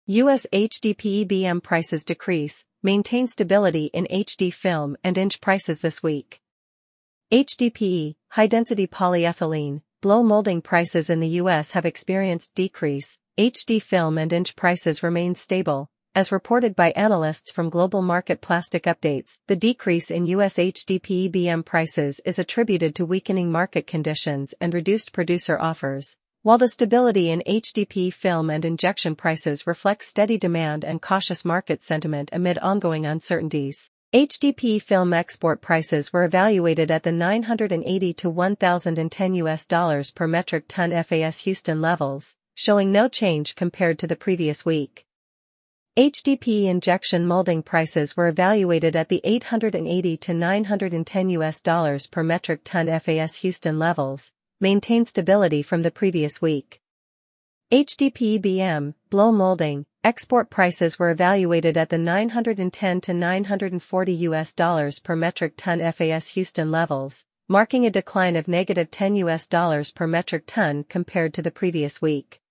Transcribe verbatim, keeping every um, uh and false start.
U S H D P E B M prices decrease, maintain stability in H D film and inch prices this week. H D P E, high-density polyethylene, blow molding prices in the U S have experienced decrease. H D film and inch prices remain stable, as reported by analysts from Global Market Plastic Updates. The decrease in U S H D P E B M prices is attributed to weakening market conditions and reduced producer offers, while the stability in H D P E film and injection prices reflects steady demand and cautious market sentiment amid ongoing uncertainties. H D P E film export prices were evaluated at the nine hundred eighty to one thousand ten U S dollars per metric ton F A S Houston levels, showing no change compared to the previous week. H D P E injection molding prices were evaluated at the eight hundred eighty to nine hundred ten U S dollars per metric ton F A S Houston levels, maintained stability from the previous week. H D P E B M, blow molding, export prices were evaluated at the nine hundred ten to nine hundred forty U S dollars per metric ton F A S Houston levels, marking a decline of negative ten U S dollars per metric ton compared to the previous week.